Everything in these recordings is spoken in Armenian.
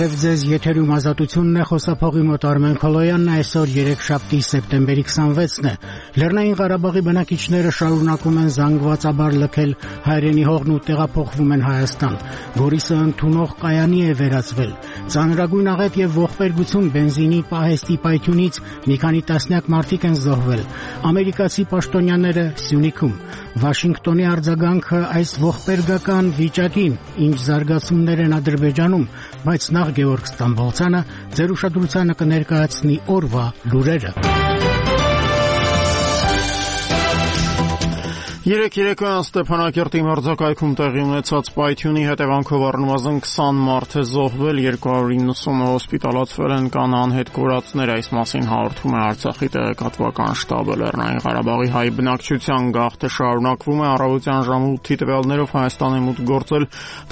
Բարև ձեզ, եթերում ազատությունն է, խոսափողի մոտ Արմեն Քոլոյանն, այսօր երեքշաբթի սեպտեմբերի 26-ն է։ Լեռնային Ղարաբաղի բնակիչները շարունակում են զանգվածաբար լքել հայրենի հողն ու տեղափոխվում են Հայաստան։ Գորիսը ընդունող կայանի է վերածվել։ Ծանրագույն աղետ եւ ողբերգություն բենզինի պահեստի պայթյունից մի քանի տասնյակ մարդիկ են զոհվել։ Ամերիկացի պաշտոնյաները Սյունիքում։ Վաշինգտոնի արձագանքը այս ողբերգական վիճակին, ինչ զարգացումներ են Ադրբեջանում, բայց նախ Գևորգ Ստամբոլցյանը ձեր ուշադրությանը կներկայացնի օրվա լուրերը։ Երեկոյան Ստեփանակերտի մերձակայքում տեղի ունեցած պայթյունի հետևանքով առնվազն 20 մարդ է զոհվել, 290-ը հոսպիտալացվել են, կան անհետ կորածներ, այս մասին հաղորդում է Արցախի տեղեկատվական շտաբը։ Լեռնային Ղարաբաղի հայ բնակչության գաղթը շարունակվում է, առավոտյան ժամը 8-ի տվյալներով Հայաստան է մուտք գործել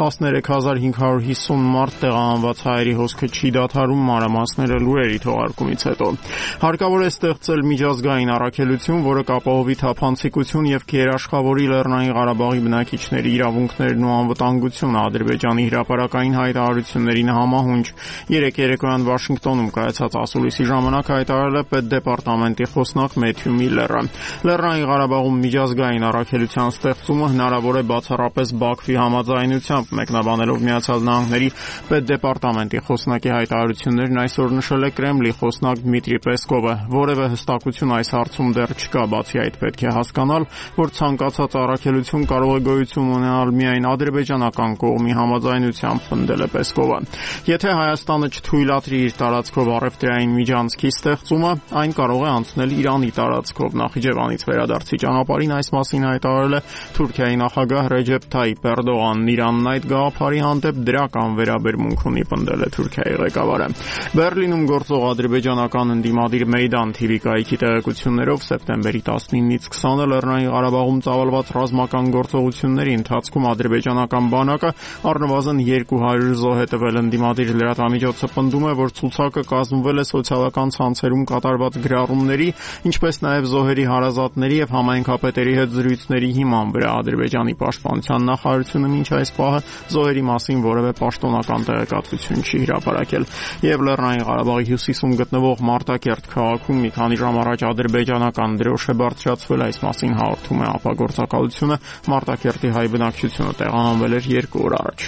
13550 մարդ, տեղահանված հայերի հոսքը չի դադարում, մանրամասները լուրերի թողարկումից հետո։ Հարկավոր է ստեղծել միջազգային առաքելություն, որը կապահովի թափանցիկություն եւ Աշխատավորի Լեռնային Ղարաբաղի բնակիչների իրավունքներն ու անվտանգությունը Ադրբեջանի հրապարակային հայտարարություններին համահունչ։ Երեկոյան Վաշինգտոնում կայացած ասուլիսի ժամանակ հայտարարել է Պետդեպարտամենտի խոսնակ Մեթյու Միլլերը։ Լեռնային Ղարաբաղում միջազգային առաքելության ստեղծումը հնարավոր է բացառապես Բաքվի համաձայնությամբ, մեկնաբանելով Միացյալ Նահանգների Պետդեպարտամենտի խոսնակի հայտարարություններն այսօր նշել է Կրեմլի խոսնակ Դմիտրի Պեսկովը։ Որևէ հստակություն այս հարցում դեռ չկա, բացի այդ պետք է հասկանալ, որ ցանկացած առաքելություն կարող է գոյություն ունենալ միայն ադրբեջանական կողմի համաձայնությամբ, պնդել է Պեսկովը։ Եթե Հայաստանը չթույլատրի իր տարածքով առևտրային միջանցքի ստեղծումը, այն կարող է անցնել Իրանի տարածքով։ Նախիջևանից վերադարձի ճանապարհին այս մասին հայտարարել է Թուրքիայի նախագահ Ռեջեփ Թայիփ Էրդողանն։ Իրանն այդ գաղափարի հանդեպ դրական վերաբերմունք ունի, պնդել է Թուրքիայի ղեկավարը։ Բեռլինում գործող ադրբեջանական ընդդիմադիր Մեյդան TV կայքի տեղեկություններով սեպտեմբերի 19-ից 20-ը Լեռնային Ղարաբաղում ծավալված ռազմական գործողությունների ընթացքում ադրբեջանական բանակը առնվազն 200 զոհ է տվել։ Ընդդիմադիր լրատվամիջոցը պնդում է, որ ցուցակը կազմվել է սոցիալական ցանցերում կատարված գրառումների, ինչպես նաև զոհերի հարազատների եւ համայնքապետերի հետ զրույցների հիման վրա։ Ադրբեջանի պաշտպանության նախարարությունը մինչ այս պահը զոհերի մասին որևէ պաշտոնական տեղեկատվություն չի հրապարակել։ Եվ Լեռնային Ղարաբաղի հյուսիսում գտնվող Մարտակերտ քաղաքում մի քանի ժամ առաջ ադրբեջանական դրոշ է բարձրացվել, այս մասին հաղորդում է ապագործակալությունը, Մարտակերտի հայ բնակչությունը տեղահանվել էր 2 օր առաջ։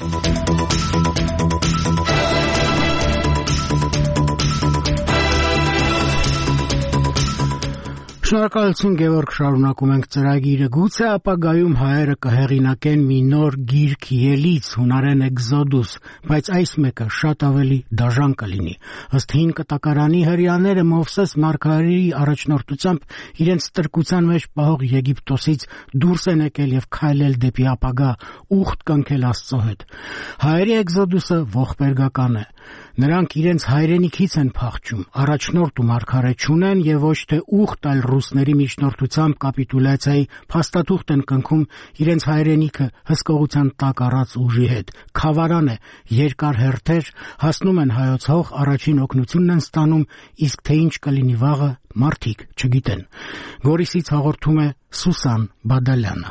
Շնորհակալություն Գևորգ, շարունակում ենք ծրագիրը։ Գուցե ապագայում հայերը կհեղինակեն մի նոր գիրք ելից, հունարեն Էքզոդուս, բայց այս մեկը շատ ավելի դաժան կլինի։ Ըստ հին կտակարանի հրեաները Մովսես մարգարեի առաջնորդությամբ իրենց ստրկության մեջ պահող Եգիպտոսից դուրս են եկել եւ քայլել դեպի ապագա, ուխտ կնքել Աստծո հետ։ Հայերի Էքզոդուսը ողբերգական է։ Նրանք իրենց հայրենիքից են փախչում, առաջնորդ ու մարգարե չունեն եւ ոչ թե ուխտ, այլ ռուսների միջնորդությամբ կապիտուլյացիայի փաստաթուղթ են կնքում իրենց հայրենիքը հսկողության տակ առած ուժի հետ։ Խավարան է, երկար հերթեր, հասնում են հայոց հող, առաջին օգնությունն են ստանում, իսկ թե ինչ կլինի վաղը, մարդիկ չգիտեն։ Գորիսից հաղորդում է Սուսան Բադալյանը։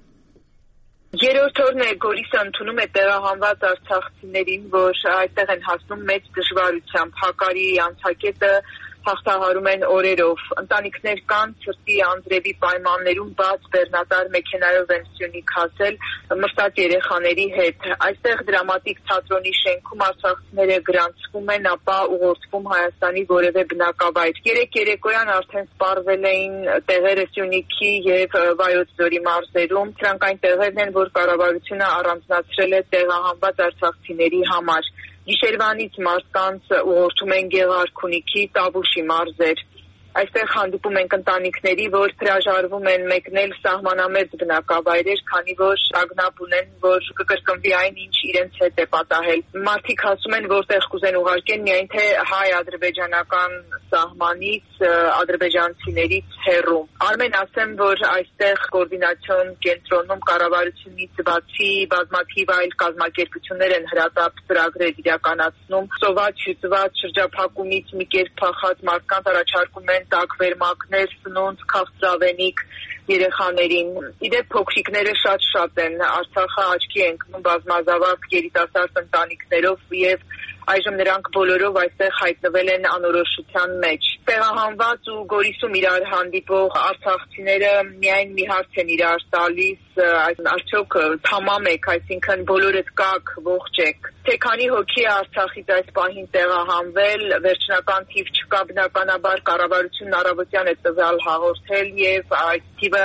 Երրորդ օրն է Գորիսը ընդունում է տեղահանված արցախցիներին, որ այդտեղ են հասնում մեծ դժվարությամբ, հակարի անցակետը հաղթահարում են օրերով։ Ընտանիքներ կան ցրտի անձրևի պայմաններում բաց բեռնատար մեքենայով են Սյունիք հասել մրտած երեխաների հետ։ Այստեղ դրամատիկ թատրոնի շենքում արցախցիները գրանցվում են, ապա ուղղորդվում Հայաստանի որևէ բնակավայր։ Երեկոյան արդեն սպառվել էին տեղերը Սյունիքի եւ Վայոց ձորի մարզերում։ Սրանք այն տեղերն են, որ կառավարությունը առանձնացրել է տեղահանված արցախցիների համար։ Գիշերվանից մարդկանց ուղղորդում են Գեղարքունիքի, Տավուշի մարզեր։ Այստեղ հանդիպում ենք ընտանիքների, որ հրաժարվում են մեկնել սահմանամերձ բնակավայրեր, քանի որ ագնապ ունեն, որ կկրկնվի այն, ինչ իրենց հետ է պատահել։ Մարդիկ ասում են, որտեղ կուզեն ուղարկեն, միայն թե հայ-ադրբեջանական սահմանից, ադրբեջանցիներից հեռու։ Արմեն, ասեմ, որ այստեղ կոորդինացիոն կենտրոնում կառավարությունից բացի բազմաթիվ այլ կազմակերպություններ են հրատապ ծրագրեր իրականացնում։ Սոված, հյուծված, շրջափակումից մի կերպ փախած մարդկանց առաջարկում են տակվերմակներ, սնունդ, քաղցրավենիք երեխաներին։ Իդեպ փոքրիկները շատ են, Արցախը աչքի է ընկնում բազմազավակ երիտասարդ ընտանիքներով եւ այժմ նրանք բոլորով այստեղ հայտնվել են անորոշության մեջ։ Տեղահանված ու Գորիսում իրար հանդիպող արցախցիները միայն մի հարց են իրար տալիս, արդյոք թամամ եք, այսինքն բոլորդ կաք, ողջ եք։ Թե քանի հոգի է Արցախից այս պահին տեղահանվել, վերջնական թիվ չկա, բնականաբար կառավարությունն առավոտյան է տվյալ հաղորդել եւ այդ թիվը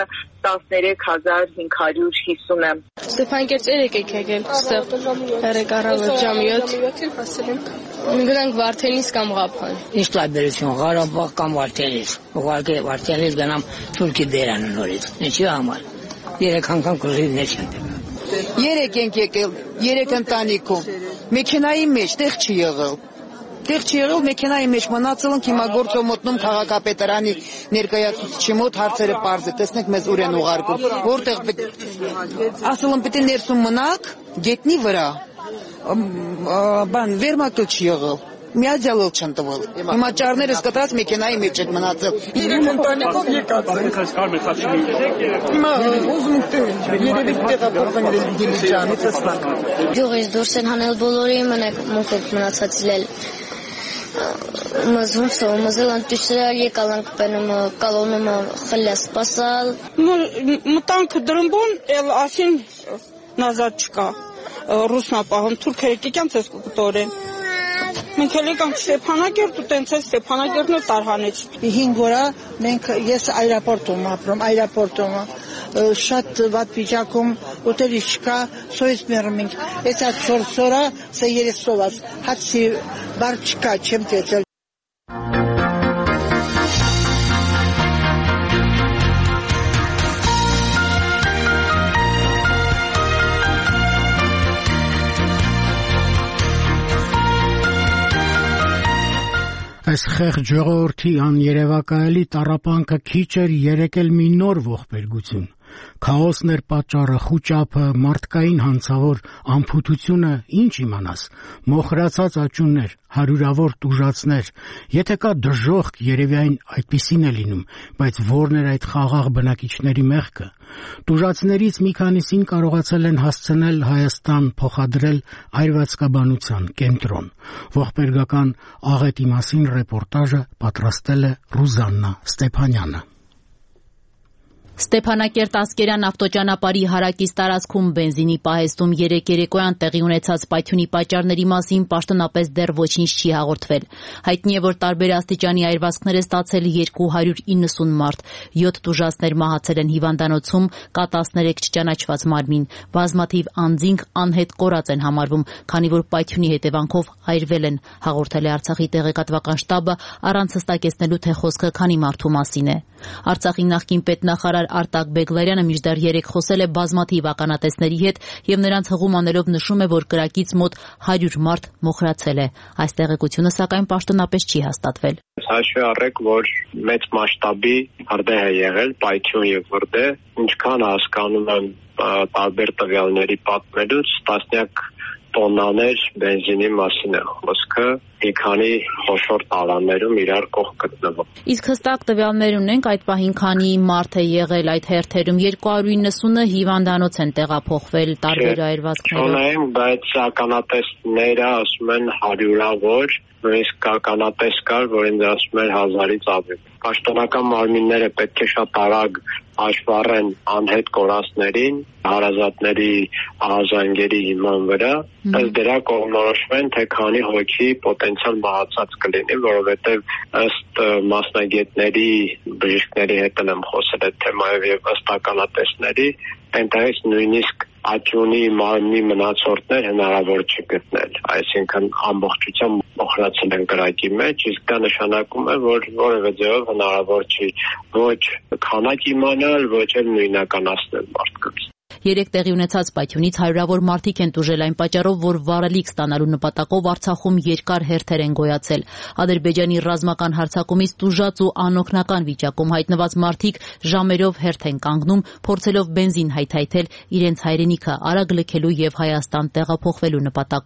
13550 է։ Ստեփանակերտ եկեք եկել, ստեղ հերեկառավը ժամի 7 հասել ենք։ Գնանք Վարդենիս կամ Ղափան։ Ինչ տարբերություն Ղարաբաղ կամ Վարդենիս։ Ուղղակի Վարդենիս գնամ Թուրքի բերանը նորից։ Ինչի համար։ 3 անգամ կուզիներ չեն։ 3 ենք եկել, 3 ընտանիքում։ Մեքենայի մեջ տեղ չի եղել։ Տեղ չի եղել, մեքենայի մեջ մնացել ենք հիմա գործով մոտնում քաղաքապետարանի ներկայացուցիչի մոտ հարցերը պարզ է, տեսնենք մեզ ուր են ուղարկում, որտեղ ասել եմ պետք է ներսում մնաք, գետնի վրա, վերմակել չի եղել, միաձյալել չեն տվել, հիմա ճարներս կտրած մեքենայի մեջ են մնացել։ 3 ընտանիքով եկած հիմա ուզում ենք երևի տեղափոխվենք Դիլիջանից ասնանք։ Գյուղից դուրս են հանել բոլորի, մենակ մունք ենք մնացածել մզել անտյուսրալ եկալանք պենում կալոնում խլյա սպասալ։ Մտանք դրմբոն, էլ ասին նազատ չկա, ռուսնապահում, թուրքերը կիքյանց ես կտորեն։ Մենք էլ եկանք Ստեփանակերտ ու տենց է Ստեփանակերտն է տարհանեց։ 5 օր մենք ես այրապորտում ապրում, այրապորտում շատ վատ վիճակում ուտելի չկա, սոյից մեռում ենք։ Էսա 4 օր սա երեսովաց, հացի բար չկա, չեմ տեսել։ Այս խեղճ ժողովրդի աներևակայելի տառապանքը քիչ էր երեկել մի նոր ողբերգություն։ Քաոսն էր պատճառը, խուճապը, մարդկային հանցավոր անփութությունը, ինչ իմանաս, մոխրացած աճուններ, հարյուրավոր տուժածներ, եթե կա դժոխք, երևի այն այդպիսին է լինում, բայց ո՞րն էր այդ խաղաղ բնակիչների մեղքը։ Տուժածներից մի քանիսին կարողացել են հասցնել Հայաստան, փոխադրել այրվածքաբանության կենտրոն։ Ողբերգական աղետի մասին ռեպորտաժը պատրաստել է Ռուզաննա Ստեփանյանը։ Ստեփանակերտ Ասկերան ավտոճանապարհի հարակից տարածքում բենզինի պահեստում երեկոյան տեղի ունեցած պայթյունի պատճառների մասին պաշտոնապես դեռ ոչինչ չի հաղորդվել։ Հայտնի է, որ տարբեր աստիճանի այրվածքներ է ստացել 290 մարդ, 7 տուժածներ մահացել են հիվանդանոցում, կա 13 չճանաչված մարմին, բազմաթիվ անձինք անհետ կորած են համարվում, քանի որ պայթյունի հետևանքով այրվել են, հաղորդել է Արցախի տեղեկատվական շտաբը, առանց հստակեցնելու, թե խոսքը քանի մարդու մասին է։ Արցախի նախկին պետնախարար Արտակ Բեգլարյանը մինչդեռ երեկ խոսել է բազմաթիվ ականատեսների հետ եւ նրանց հղում անելով նշում է, որ կրակից մոտ 100 մարդ մոխրացել է։ Այս տեղեկությունը սակայն պաշտոնապես չի հաստատվել։ Հաշվի առեք, որ մեծ մասշտաբի հրդեհ է եղել, պայթյուն եւ հրդեհ, ինչքան հասկանում եմ տարբեր տվյալների պատմելուց, տասնյակ տոննաներ բենզինի մասին է խոսքը, մի քանի խոշոր տալաններում իրար կողք գտնվող։ Իսկ հստակ տվյալներ ունենք այդ պահին քանի մարդ է եղել այդ հերթերում, 290-ը հիվանդանոց են տեղափոխվել տարբեր այրվածքներով։ Ունենք, բայց ականատեսները ասում են հարյուրավոր, նույնիսկ ականատես կար, որ ինձ ասում էր 1000-ից ավելի։ Պաշտոնական մարմինները պետք է շատ արագ հաշվառեն անհետ կորածներին, հարազատների ահազանգերի հիման վրա, ըստ դրա կողմնորոշվեն, թե քանի հոգի պոտենցիալ մահացած կլինի, որովհետև ըստ մասնագետների, բժիշկների հետ եմ խոսել այդ թեմայով եւ ըստ ականատեսների, այնտեղից նույնիսկ աճյունի մարմնի մնացորդներ հնարավոր չի գտնել, այսինքն ամբողջությամբ մոխրացել են կրակի մեջ, իսկ դա նշանակում է, որ որևէ ձևով հնարավոր չի ոչ քանակ իմանալ, ոչ էլ նույնականացնել մարդկանց։ Երեք տեղի ունեցած պայթյունից հարյուրավոր մարդիկ են տուժել այն պատճառով, որ վառելիք ստանալու նպատակով Արցախում երկար հերթեր են գոյացել։ Ադրբեջանի ռազմական հարձակումից տուժած ու անօգնական վիճակում հայտնված մարդիկ ժամերով հերթ են կանգնում, փորձելով բենզին հայթայթել իրենց հայրենիքը արագ լքելու եւ Հայաստան տեղափոխվելու նպատակով։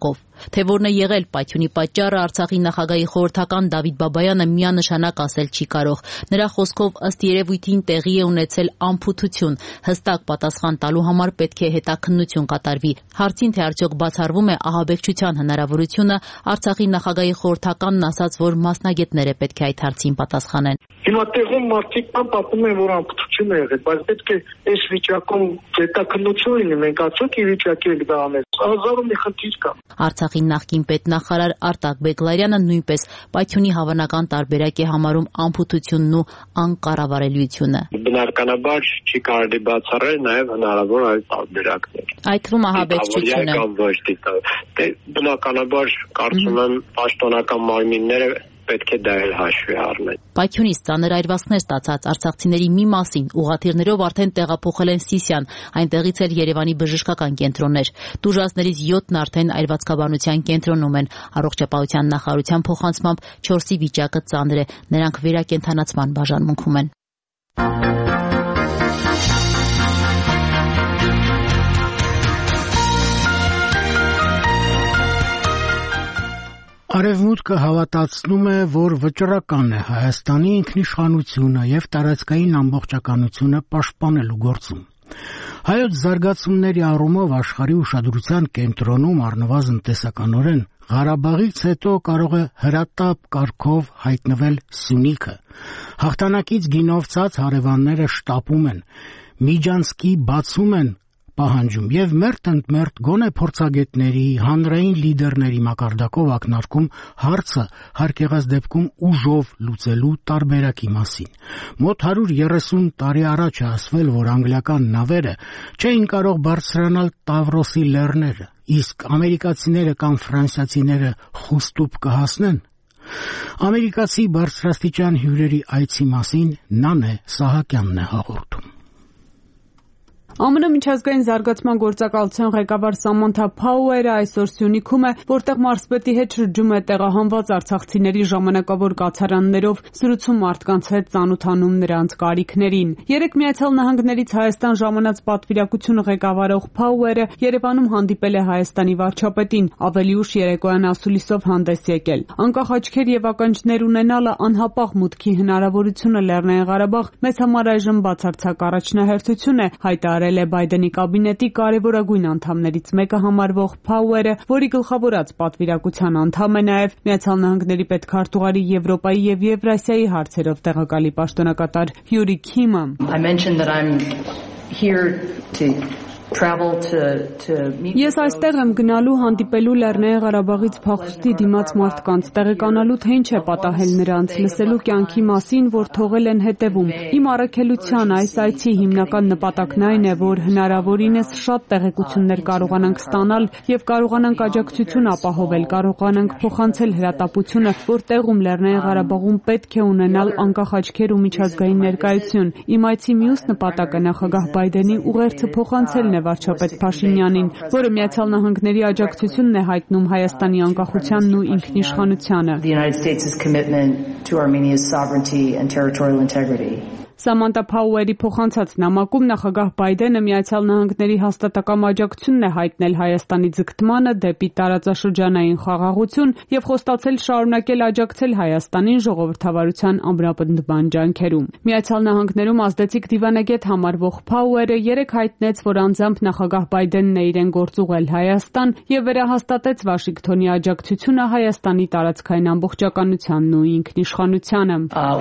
Թե որն է եղել Պայթյունի պատճառը, Արցախի նախագահի խորհրդական Դավիթ Բաբայանը միանշանակ ասել չի կարող։ Նրա խոսքով ըստ երևույթին տեղի է ունեցել անփութություն։ Հստակ պատասխան տալու համար պետք է հետաքննություն կատարվի։ Հարցին, թե արդյոք բացառվում է ահաբեկչության հնարավորությունը, Արցախի նախագահի խորհրդականն ասաց, որ մասնագետները պետք է այդ հարցին պատասխանեն։ Հիմա տեղում մարդիկ պատմում են, որ անփութություն է եղել, բայց պետք է այս վիճակում հետաքննություն լինի, մենք արդյոք ի վիճակի ենք դա անել։ Հազարում մի խնդիր կա։ Արցախի նախկին պետնախարար Արտակ Բեգլարյանը նույնպես Պայթյունի հավանական տարբերակ է համարում անփութությունն ու անկառավարելիությունը։ Բնականաբար չի կարելի բացառել նաև հնարավոր այլ տարբերակներ։ Այդ թվում ահաբեկչությունը։ Բնականաբար կարծում եմ պաշտոնական մարմինները պետք է դա էլ հաշվի առնեն։ Պայթյունից ծանր այրվածքներ ստացած արցախցիների մի մասին ուղղաթիռներով արդեն տեղափոխել են Սիսիան, այնտեղից էլ Երևանի բժշկական կենտրոններ։ Տուժածներից 7-ն արդեն այրվածքաբանության կենտրոնում են։ Առողջապահության նախարարության փոխանցմամբ 4-ի վիճակը ծանր է, նրանք վերակենդանացման բաժանմունքում են։ Արևմուտքը հավատացնում է, որ վճռական է Հայաստանի ինքնիշխանությունը եւ տարածքային ամբողջականությունը պաշտպանելու գործում։ Հայոց զարգացումների առումով աշխարհի ուշադրության կենտրոնում առնվազն տեսականորեն Ղարաբաղից հետո կարող է հրատապ կարգով հայտնվել Սյունիքը։ Հաղթանակից գինովցած հարևանները շտապում են, Միջանցքի բացում են պահանջում եւ մերթ ընդ մերթ գոնե փորձագետների, հանրային լիդերների մակարդակով ակնարկում հարցը հարկեղած դեպքում ուժով լուծելու տարբերակի մասին։ Մոտ 130 տարի առաջ է ասվել, որ անգլիական նավերը չէին կարող բարձրանալ Տավրոսի լեռները, իսկ ամերիկացիները կամ ֆրանսիացիները խուստուփ կհասնեն։ Ամերիկացի բարձրաստիճան հյուրերի այցի մասին Նանե Սահակյանն է հաղորդում։ ԱՄՆ միջազգային զարգացման գործակալության ղեկավար Սամանթա Փաուերը այսօր Սյունիքում է, որտեղ մարզպետի հետ շրջում է տեղահանված արցախցիների ժամանակավոր կացարաններով, զրուցում մարդկանց հետ, ծանոթանում նրանց կարիքներին։ Երեկ Միացյալ Նահանգներից Հայաստան ժամանած պատվիրակությունը ղեկավարող Փաուերը Երևանում հանդիպել է Հայաստանի վարչապետին, ավելի ուշ երեկոյան ասուլիսով հանդես եկել։ Անկախ աչքեր եւ ականջներ ունենալը անհապաղ մուտքի հնարավորությունը Լեռնային Ղարաբաղ մեզ համար այժմ բացարձակ առաջնահերթություն է, հայտարարել է Բայդենի կաբինետի կարևորագույն անդամներից մեկը համարվող Փաուերը, որի գլխավորած պատվիրակության անդամ է նաև Միացյալ Նահանգների պետքարտուղարի Եվրոպայի եւ Եվրասիայի հարցերով տեղակալի պաշտոնակատար Հյուրի Քիմը։ Ես այստեղ եմ գնալու հանդիպելու Լեռնային Ղարաբաղից փախուստի դիմաց մարդկանց, տեղեկանալու թե ինչ է պատահել նրանց, լսելու կյանքի մասին, որ թողել են հետևում։ Իմ առաքելության այս այցի հիմնական նպատակն այն է, որ հնարավորինս շատ տեղեկություններ կարողանանք ստանալ եւ կարողանանք աջակցություն ապահովել, կարողանանք փոխանցել հրատապությունը, որ տեղում Լեռնային Ղարաբաղում պետք է ունենալ անկախ աչքեր ու միջազգային ներկայություն։ Իմ այցի մյուս նպատակը նախագահ Բայդենի ուղերձը փոխանցելն է վարչապետ Փաշինյանին, որը Միացյալ Նահանգների աջակցությունն է հայտնում Հայաստանի անկախությանն ու ինքնիշխանությանը։ Սամանթա Փաուերի փոխանցած նամակում նախագահ Բայդենը Միացյալ Նահանգների հաստատակամ աջակցությունն է հայտնել Հայաստանի ձգտմանը դեպի տարածաշրջանային խաղաղություն եւ խոստացել շարունակել աջակցել Հայաստանին ժողովրդավարության ամրապնդման ջանքերում։ Միացյալ Նահանգներում ազդեցիկ դիվանագետ համարվող Փաուերը երեկ հայտնեց, որ անձամբ նախագահ Բայդենն է իրեն գործուղել Հայաստան եւ վերահաստատեց Վաշինգտոնի աջակցությունը Հայաստանի տարածքային ամբողջականությանն ու ինքնիշխանությանը։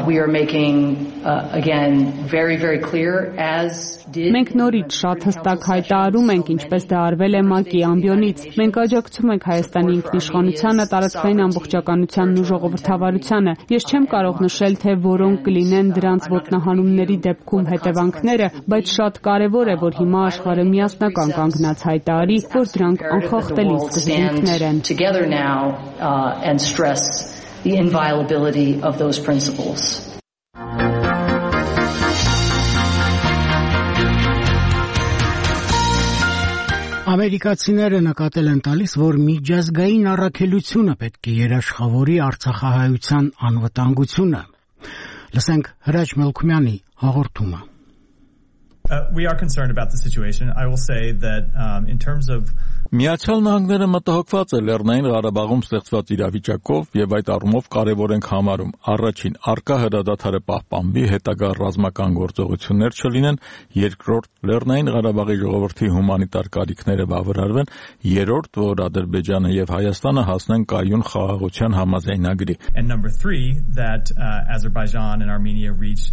Մենք նորից շատ հստակ հայտարարում ենք, ինչպես դա արվել է ՄԱԿ-ի ամբիոնից։ Մենք աջակցում ենք Հայաստանի ինքնիշխանությանը, տարածքային ամբողջականությանն ու ժողովրդավարությանը։ Ես չեմ կարող նշել, թե որոնք կլինեն դրանց ոտնահարումների դեպքում հետևանքները, բայց շատ կարևոր է, որ հիմա աշխարհը միասնական կանգնած հայտարարի, որ դրանք անխախտելի սկզբունքներ են։ Ամերիկացիները նկատել են տալիս, որ միջազգային առաքելությունը պետք է երաշխավորի արցախահայության անվտանգությունը։ Լսենք Հրաչ Մելքումյանի հաղորդումը։ We are concerned about the situation. I will say that in terms of Միացյալ Նահանգները մտահոգված է Լեռնային Ղարաբաղում ստեղծված իրավիճակով եւ այդ առումով կարեւոր ենք համարում առաջին արկա հրադադարը պահպանվի, հետագա ռազմական գործողություններ չլինեն, երկրորդ Լեռնային Ղարաբաղի ժողովրդի հումանիտար կարիքները բավարարվեն, երրորդ որ Ադրբեջանը եւ Հայաստանը հասնեն կայուն խաղաղության համաձայնագրի. And number 3 that Azerbaijan and Armenia reach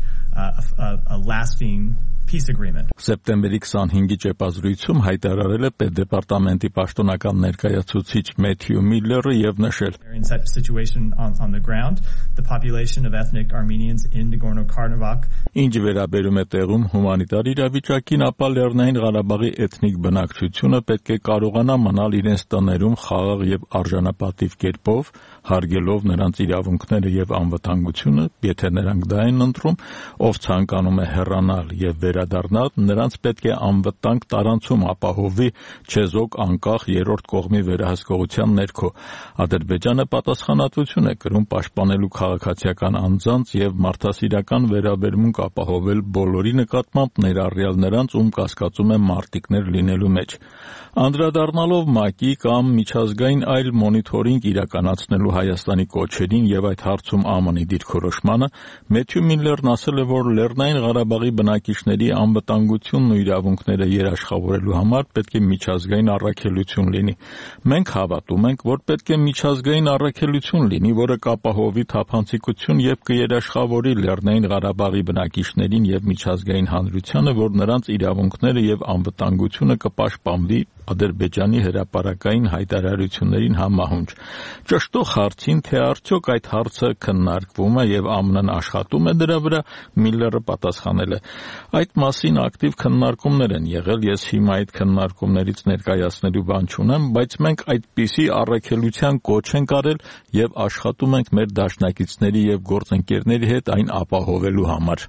a lasting peace agreement. Սեպտեմբերի 25-ի ճեպազրույցում հայտարարել է պետդեպարտամենտի պաշտոնական ներկայացուցիչ Մեթյու Միլլերը եւ նշել. In such situation on the ground, the population of ethnic Armenians in Nagorno-Karabakh. Ինչ վերաբերում է տեղում հումանիտար իրավիճակին, ապա Լեռնային Ղարաբաղի էթնիկ բնակչությունը պետք է կարողանա մնալ իրենց տներում խաղաղ եւ արժանապատիվ կերպով, հարգելով նրանց իրավունքները եւ անվտանգությունը, եթե նրանք դա են ընտրում, ով ցանկանում է հեռանալ եւ վերադառնալ, նրանց պետք է անվտանգ տարանցում ապահովի չեզոք անկախ երրորդ կողմի վերահսկողության ներքո։ Ադրբեջանը պատասխանատվություն է կրում պաշտպանելու քաղաքացիական անձանց եւ մարդասիրական վերաբերմունք ապահովել բոլորի նկատմամբ, ներառյալ նրանց, ում կասկածում է մարտիկներ լինելու մեջ։ Անդրադառնալով ՄԱԿ-ի կամ միջազգային այլ մոնիթորինգ իրականացնելու Հայաստանի կոչերին եւ այդ հարցում ԱՄՆ-ի դիրքորոշմանը, Մեթյու Միլլերն ասել է, որ Լեռնային Ղարաբաղի բնակիչների անվտանգությունն ու իրավունքները երաշխավորելու համար պետք է միջազգային առաքելություն լինի։ Մենք հավատում ենք, որ պետք է միջազգային առաքելություն լինի, որը կապահովի թափանցիկություն եւ կերաշխավորի Լեռնային Ղարաբաղի բնակիչներին եւ միջազգային հանրությանը, որ նրանց իրավունքները եւ անվտանգությունը կպաշտպանվի Ադրբեջանի հրապարակային հայտարարություններին համահունչ։ Ճշտող հարցին, թե արդյոք այդ հարցը քննարկվում է եւ ԱՄՆ-ն աշխատում է դրա վրա, Միլլերը պատասխանել է. Այդ մասին ակտիվ քննարկումներ են եղել, ես հիմա այդ քննարկումներից ներկայացնելու բան չունեմ, բայց մենք այդպիսի առաքելության կոչ ենք արել եւ աշխատում ենք մեր դաշնակիցների եւ գործընկերների հետ այն ապահովելու համար։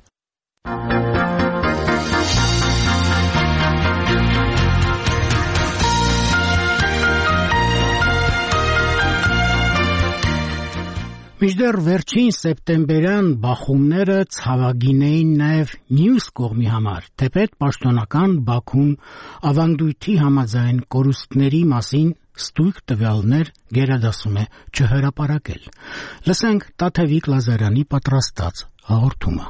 Մինչդեռ վերջին սեպտեմբերյան բախումները ցավագին էին նաև մյուս կողմի համար, թեպետ պաշտոնական Բաքուն ավանդույթի համաձայն կորուստների մասին ստույգ տվյալներ գերադասում է չհրապարակել։ Լսենք Տաթևիկ Լազարյանի պատրաստած հաղորդումը։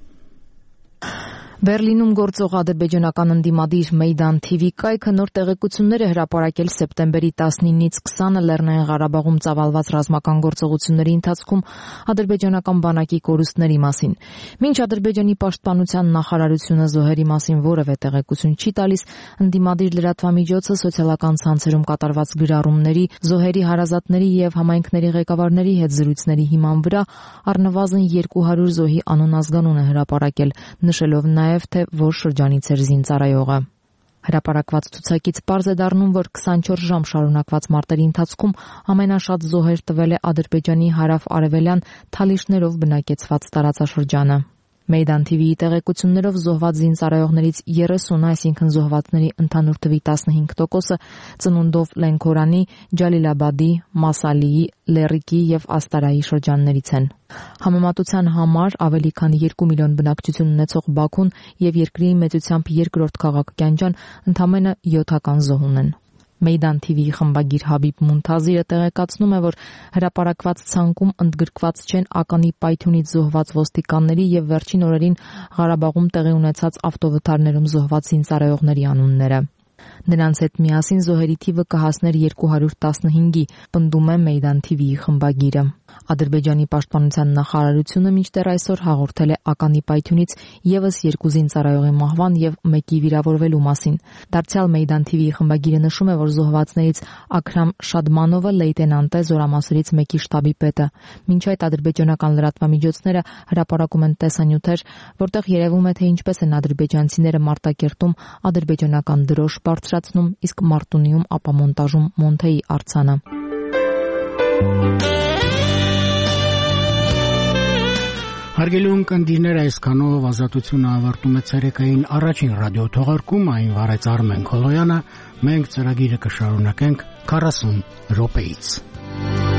Բերլինում գործող ադրբեջանական ընդդիմադիր Մեյդան TV կայքը նոր տեղեկություններ է հրապարակել սեպտեմբերի 19-ից 20-ը Լեռնային Ղարաբաղում ծավալված ռազմական գործողությունների ընթացքում ադրբեջանական բանակի կորուստների մասին։ Մինչ Ադրբեջանի պաշտպանության նախարարությունը զոհերի մասին որևէ տեղեկություն չի տալիս, ընդդիմադիր լրատվամիջոցը սոցիալական ցանցերում կատարված գրառումների, զոհերի հարազատների եւ համայնքների ղեկավարների հետ զրույցների հիման վրա առնվազն 200 զոհի անուն-ազգանուն է հրապարակել, նշելով նաև թե որ շրջանից էր զինծառայողը։ Հրապարակված ցուցակից պարզ է դառնում, որ 24 ժամ շարունակված մարտերի ընթացքում ամենաշատ զոհեր տվել է Ադրբեջանի հարավ-արևելյան Թալիշներով բնակեցված տարածաշրջանը։ Մեյդան TV-ի տեղեկություններով զոհված զինծառայողներից 30, այսինքն զոհվածների ընդհանուր թվի 15%-ը ծնունդով Լենքորանի, Ջալիլաբադի, Մասալիի, Լերիկի եւ Աստարայի շրջաններից են։ Համեմատության համար ավելի քան 2 միլիոն բնակչություն ունեցող Բաքուն եւ երկրի մեծությամբ երկրորդ քաղաք Գյանջան ընդամենը 7 զոհ ունեն։ Մեյդան TV-ի խմբագիր Հաբիբ Մունթազիրը տեղեկացնում է, որ հրապարակված ցանկում ընդգրկված չեն ականի պայթյունից զոհված ոստիկանների եւ վերջին օրերին Ղարաբաղում տեղի ունեցած ավտովթարներում զոհված զինծառայողների անունները։ Նրանց հետ միասին զոհերի թիվը կհասներ 215-ի, պնդում է Մեյդան TV-ի խմբագիրը։ Ադրբեջանի պաշտպանության նախարարությունը մինչդեռ այսօր հաղորդել է ականի պայթյունից եւս 2 զինծառայողի մահվան եւ 1-ի վիրավորվելու մասին։ Դարձյալ Մեյդան TV-ի խմբագիրը նշում է, որ զոհվածներից Աքրամ Շադմանովը լեյտենանտ է, զորամասերից 1-ի շտաբի պետը։ Մինչ այդ ադրբեջանական լրատվամիջոցները հրապարակում են տեսանյութեր, որտեղ երևում է, թե ինչպես են ադրբեջանցիները Մարտակերտում ադրբեջանական դրոշ բարձրացնում, իսկ Մարտունիում ապամոնտաժում Մոնթեի արձանը։ Հարգելի ունկնդիրներ, այսքանով ազատությունը ավարտում է ցերեկային առաջին ռադիո թողարկումը, այն վարեց Արմեն Քոլոյանը, մենք ծրագիրը կշարունակենք 40 րոպեից։